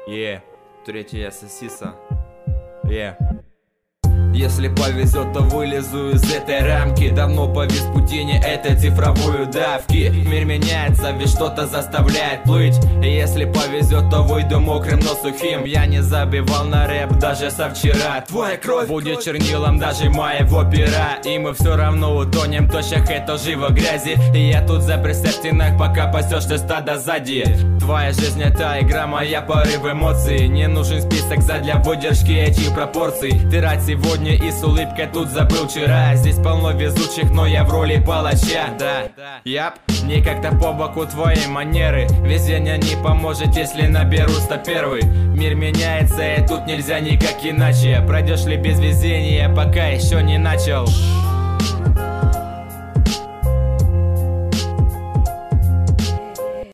Третья сосиса. Если повезет, то вылезу из этой рамки. Давно повис в путине этой цифровой удавки. Мир меняется, ведь что-то заставляет плыть. И если повезет, то выйду мокрым, но сухим. Я не забивал на рэп даже со вчера. Твоя кровь будет чернилом даже моего пера. И мы все равно утонем, точах это живо грязи. И я тут запресся в стенах, пока пасешь ты стадо сзади. Твоя жизнь это игра, моя порыв эмоций. Не нужен список задля выдержки этих пропорций. Ты рад сегодня и с улыбкой тут забыл вчера. Здесь полно везучих, но я в роли палача. Яп, не как-то по боку твоей манеры. Везение не поможет, если наберу 101. Мир меняется, и тут нельзя никак иначе. Пройдешь ли без везения, пока еще не начал?